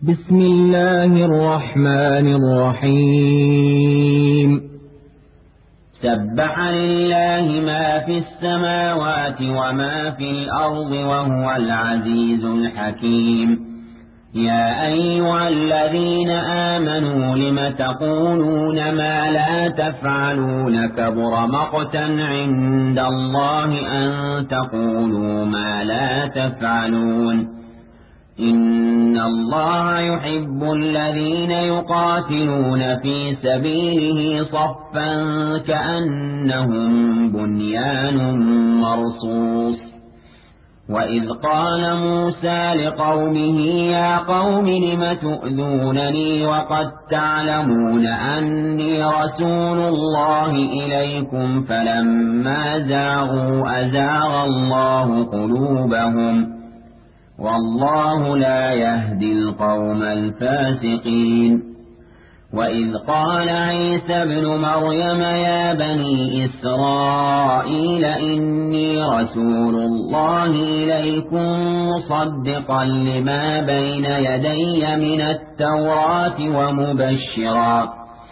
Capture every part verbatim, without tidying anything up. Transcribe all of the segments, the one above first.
بسم الله الرحمن الرحيم سبح لله ما في السماوات وما في الأرض وهو العزيز الحكيم يا أيها الذين آمنوا لم تقولون ما لا تفعلون كبر مقتا عند الله أن تقولوا ما لا تفعلون إن الله يحب الذين يقاتلون في سبيله صفا كأنهم بنيان مرصوص وإذ قال موسى لقومه يا قوم لم تؤذونني وقد تعلمون أني رسول الله إليكم فلما زاغوا أزاغ الله قلوبهم والله لا يهدي القوم الفاسقين وإذ قال عيسى ابن مريم يا بني إسرائيل إني رسول الله إليكم مصدقا لما بين يدي من التوراة ومبشرا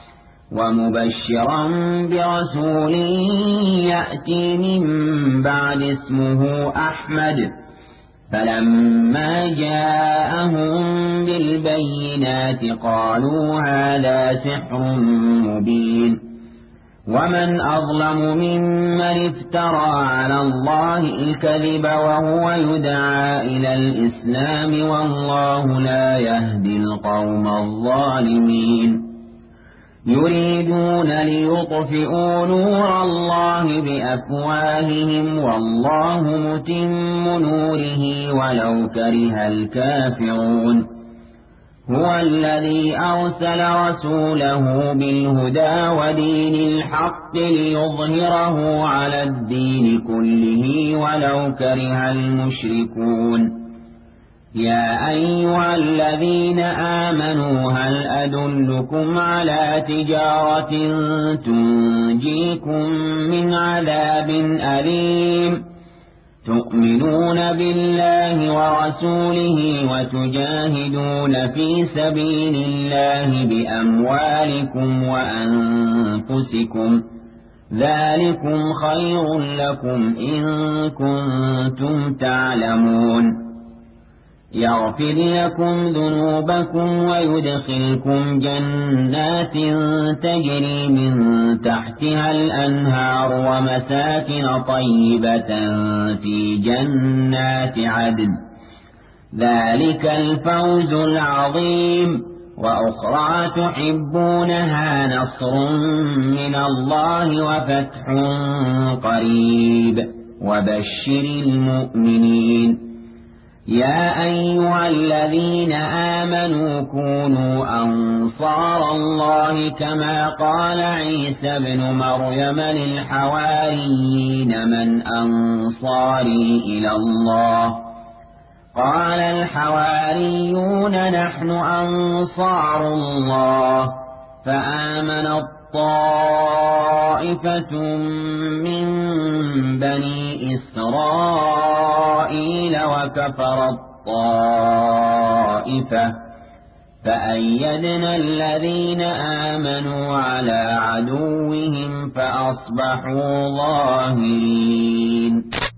ومبشرا برسول يأتي من بعد اسمه أحمد فلما جاءهم بالبينات قالوا هذا سحر مبين ومن أظلم ممن افترى على الله الكذب وهو يدعى إلى الإسلام والله لا يهدي القوم الظالمين يريدون ليطفئوا نور الله بأفواههم والله متم نوره ولو كره الكافرون هو الذي أرسل رسوله بالهدى ودين الحق ليظهره على الدين كله ولو كره المشركون يا أيها الذين آمنوا هل أدلكم على تجارة تنجيكم من عذاب أليم تؤمنون بالله ورسوله وتجاهدون في سبيل الله بأموالكم وأنفسكم ذلكم خير لكم إن كنتم تعلمون يغفر لكم ذنوبكم ويدخلكم جنات تجري من تحتها الأنهار ومساكن طيبة في جنات عدن ذلك الفوز العظيم وأخرى تحبونها نصر من الله وفتح قريب وبشر المؤمنين يا أيها الذين آمنوا كونوا أنصار الله كما قال عيسى ابن مريم للحواريين من أنصاري إلى الله قال الحواريون نحن أنصار الله فآمن طائفة من بني إسرائيل وكفر الطائفة فأيدنا الذين آمنوا على عدوهم فأصبحوا ظاهرين.